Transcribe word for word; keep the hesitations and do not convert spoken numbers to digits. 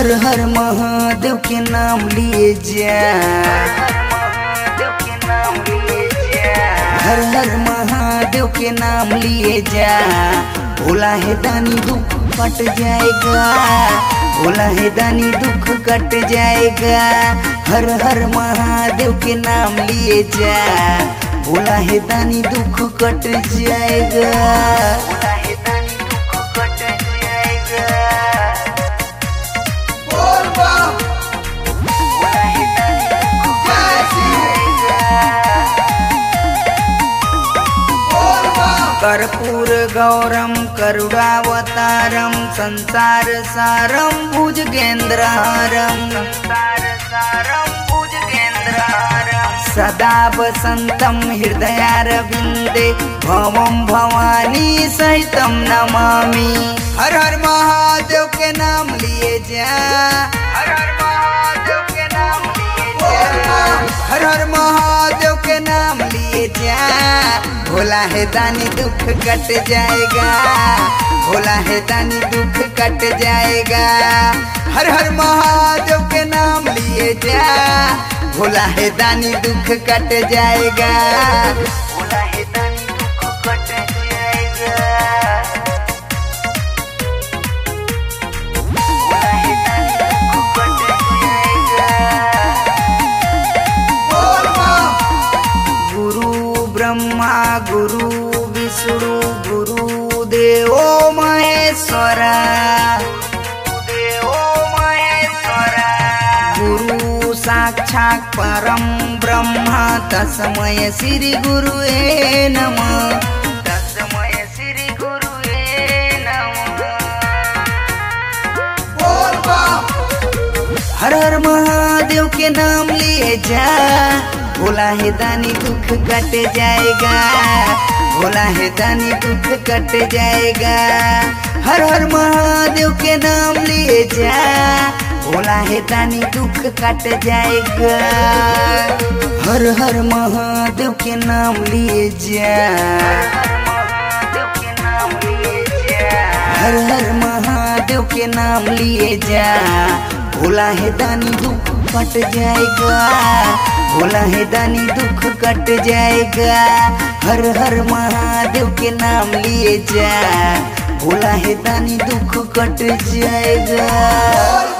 हर हर महादेव के नाम लिए जा, हर हर महादेव के नाम लिए जा। भोला है दानी दुख कट जाएगा, भोला है दानी दुख कट जाएगा। हर हर महादेव के नाम लिए जा, भोला है दानी दुख कट जाएगा, भोला है दानी दुख कट जाएगा। बोल बम, भोला है दानी दुख कट जाएगा। बोल बम। कर्पूर गौरम करुणावतारम संसार सारम भुजगेंद्रहारम, संसार सारम भुजगेंद्रहारम। सदा वसंतम हृदयारविंदे भवम भवानी सहितम नमामि। हर हर महादेव के नाम लिए जा, हर हर महादेव के नाम लिए जा, हर हर महादेव के नाम लिए जा। भोला है दानी दुख कट जाएगा, भोला है दानी दुख कट जाएगा। हर हर महादेव के नाम लिए जा, भोला है दानी दुख कट जाएगा, भोला है दानी दुख कट जाएगा, भोला है दानी दुख कट जाएगा। बोल बम। गुरु ब्रह्मा गुरु विष्णु गुरु देवो महेश्वरा, साक्षात् परम ब्रह्म तस्मै श्री गुरुवे नमः, तस्मै श्री गुरुवे नमः। बोल बम। हर हर महादेव के नाम लिए जा, भोला है दानी दुख कट जाएगा, भोला है दानी दुख कट जाएगा। हर हर महादेव के नाम लिए जा, भोला है दानी दुख कट जाएगा। हर हर महादेव के नाम लिए जा, हर हर महादेव के नाम लिए जा। भोला है दानी दुख कट जाएगा, भोला है दानी दुख कट जाएगा। हर हर महादेव के नाम लिए जा, भोला है दानी दुख कट जाएगा।